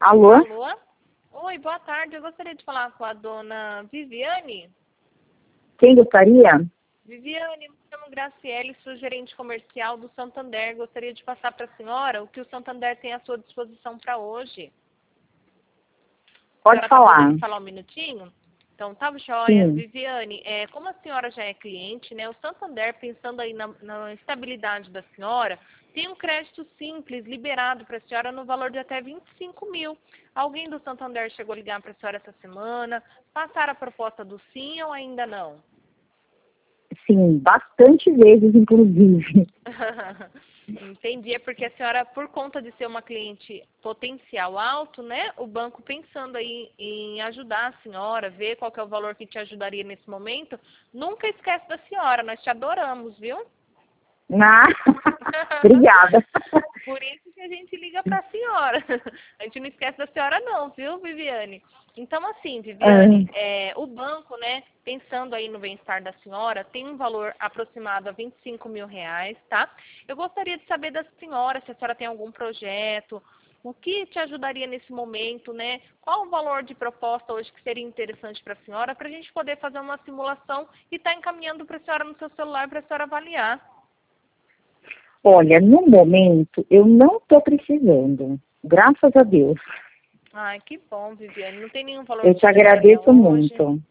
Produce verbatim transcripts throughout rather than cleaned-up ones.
Alô? Alô? Oi, boa tarde. Eu gostaria de falar com a dona Viviane. Quem gostaria? Viviane, me chamo Graciele, sou gerente comercial do Santander. Gostaria de passar para a senhora o que o Santander tem à sua disposição para hoje. Pode a senhora falar. Tá podendo falar um minutinho? Então, tá joia. Sim. Viviane, é, como a senhora já é cliente, né, o Santander, pensando aí na, na estabilidade da senhora, tem um crédito simples liberado para a senhora no valor de até vinte e cinco mil. Alguém do Santander chegou a ligar para a senhora essa semana? Passaram a proposta do sim ou ainda não? Sim, bastante vezes, inclusive. Entendi, é porque a senhora, por conta de ser uma cliente potencial alto, né, o banco pensando aí em ajudar a senhora, ver qual que é o valor que te ajudaria nesse momento, nunca esquece da senhora, nós te adoramos, viu? Ah, obrigada. Por isso que a gente liga para a senhora. A gente não esquece da senhora não, viu, Viviane? Então, assim, Viviane, Ah, é, o banco, né, pensando aí no bem-estar da senhora, tem um valor aproximado a vinte e cinco mil reais, tá? Eu gostaria de saber da senhora se a senhora tem algum projeto, o que te ajudaria nesse momento, né? Qual o valor de proposta hoje que seria interessante para a senhora, para a gente poder fazer uma simulação e estar tá encaminhando para a senhora no seu celular para a senhora avaliar. olha, no momento, eu não estou precisando. Graças a Deus. Ai, que bom, Viviane. Não tem nenhum valor Eu que te te ajudaria agradeço hoje? muito.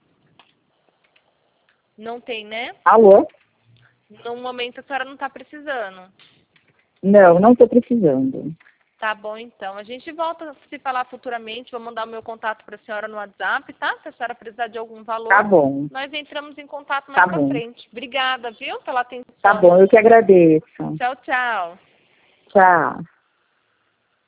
Não tem, né? Alô? No momento a senhora não está precisando. Não, não estou precisando. Tá bom, então. A gente volta a se falar futuramente. Vou mandar o meu contato para a senhora no WhatsApp, tá? Se a senhora precisar de algum valor, Tá bom. nós entramos em contato mais Tá para bom. frente. Obrigada, viu, pela atenção. Tá bom, eu que agradeço. Tchau, tchau. Tchau.